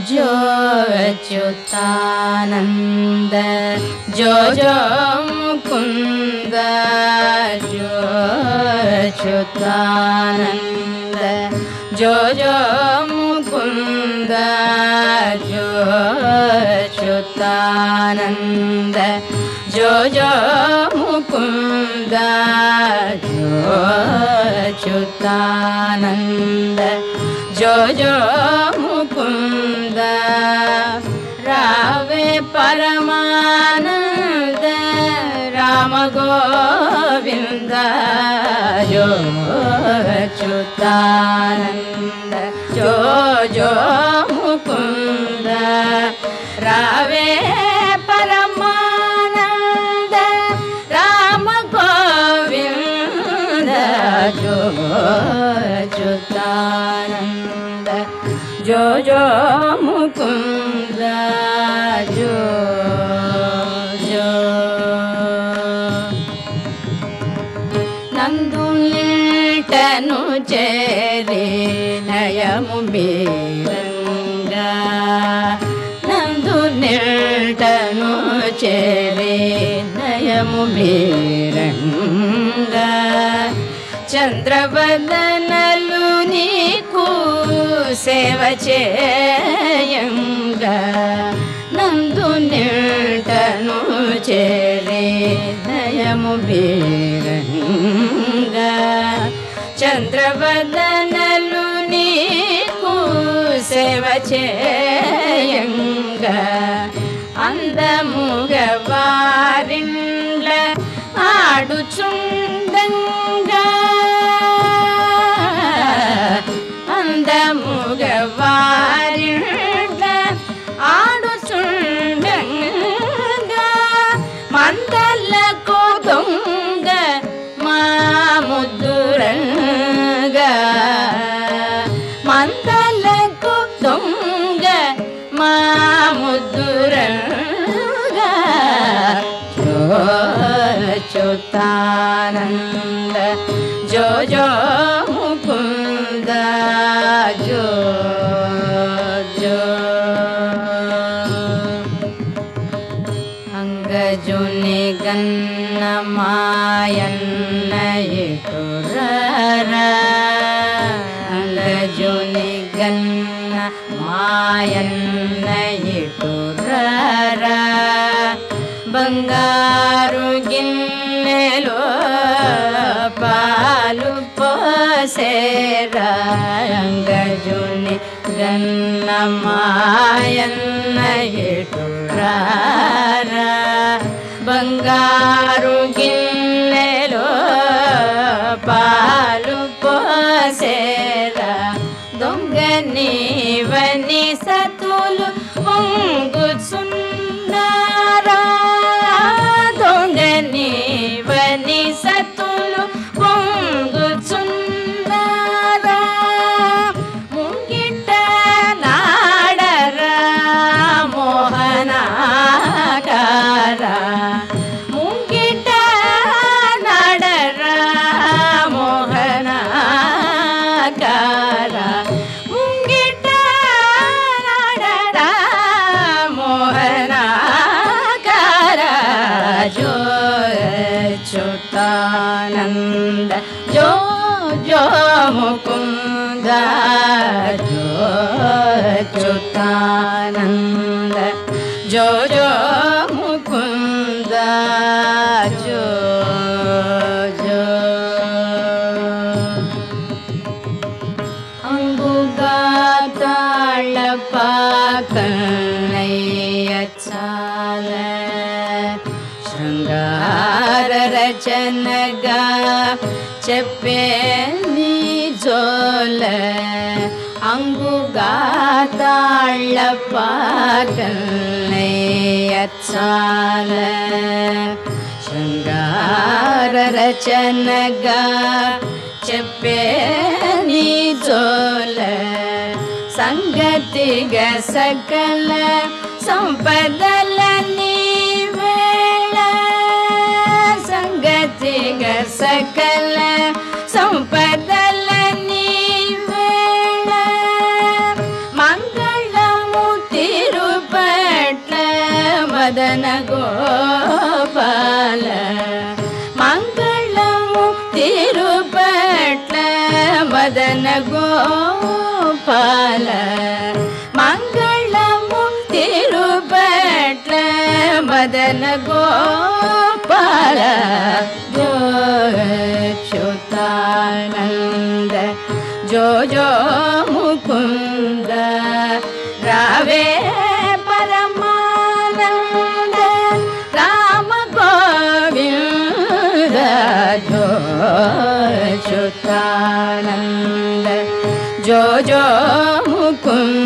जो अच्युतानंद जो जो मुकुंद जो अच्युतानंद जो जो मुकुंद जो अच्युतानंद जो जो मुकुंद जो अच्युतानंद जो जो मुकुंद रावे परमानंद राम गोविंद जो अच्युतानंद जो जो मुकुंद रावे परमानंद राम गोविंद जो अच्युतानंद जो जो मुकुंद जो जो नंदु निल्टनु चेरी नयमु बीरंगा नंदु निल्टनु चेरी नयमु बीरंगा चंद्रवदनलु नीकु సేవ చేయంగా నందు నిల్టను చేరే నయము బీరంగా చంద్రవదనలు నీకు సేవ చేయంగా అందముగ వారిండ్ల ఆడుచుండంగా అందముగవారిండ్ల ఆడుచుండంగా మందలకు దొంగ మా ముద్దురంగా మందలకు దొంగ మా ముద్దురంగా జో అచ్యుతానంద జో జో ముకుంద जो जो अंगजुनि गन्न मायन्न इटुररा अंगजुनि गन्न मायन्न इटुररा बंगारु गिन्नेलो पालु पोसेरा अंगजुनि गन्न मायन्न इटुरारा बंगारु गिन्नेलो पालु पोसेरा दొంగనివని సతులు పొంగుచున్నారా దొంగనివని సతులు పొంగుచున్నారా ముంగిట నాడరా మోహనాకారా ముంగిట నాడరా మోహనాకారా ముంగిట నాడరా మోహనాకారా జో అచ్యుతానంద जो जो मुकुंद जो अच्युतानंद जो जो मुकुंद जो जो अंगुगाताळ पाकणयचाल शृंगार रचनगा చెప్పే నీ జోల అంగుగాతాళ్ళ పాకల్లయ్యచ్చాల శృంగార రచనగా చెప్పే నీ జోల సంగతిగా సకల సంపదల నీవేళ సంగతిగా సకల సంపదల నీవేళ మంగళము మదన గోపాల మంగళము తిరుపట్ల మదన గోపాల జో అచ్యుతానంద జో జో ముకుంద రావే పరమానంద రామ గోవింద జో అచ్యుతానంద జో జో ముకుంద